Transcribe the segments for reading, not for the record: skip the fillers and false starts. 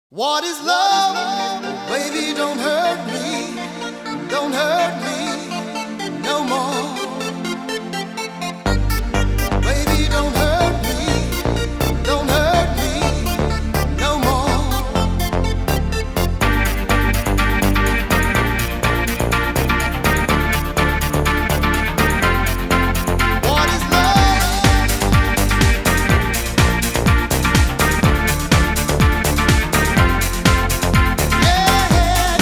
What is love? Baby, don't hurt me no more. Baby, don't hurt me no more. What is love? Yeah.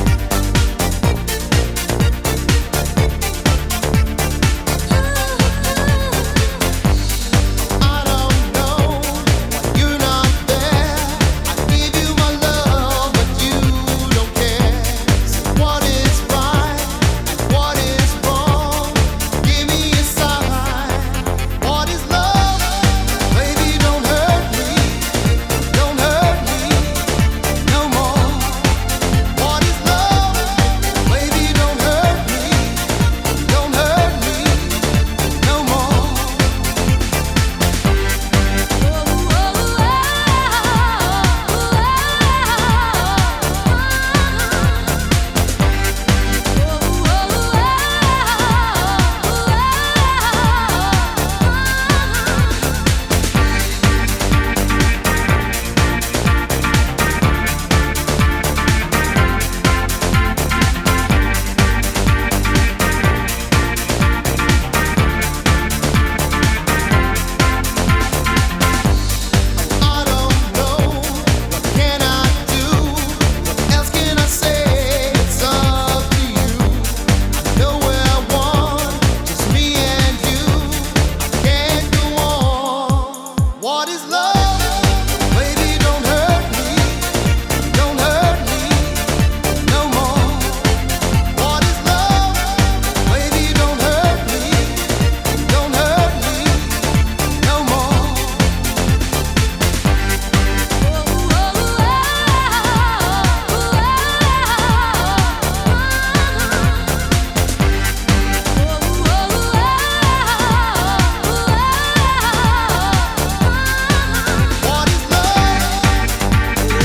I don't know, you're not there. I give you my love, but you don't care. So what is right and what is wrong? Give me a sign. What is love? Baby, don't hurt me no more. What is love? Baby, don't hurt me no more. I don't know, what can I do? What else can I say? It's up to you. I know where I want, just me and you. I can't go on. What is love? Baby, don't hurt me no more. What is love? Baby, don't hurt me no more. What is love?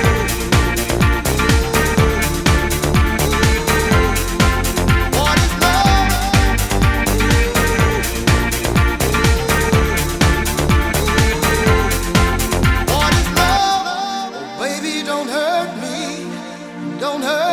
What is love? What is love? Oh, baby, don't hurt me. Don't hurt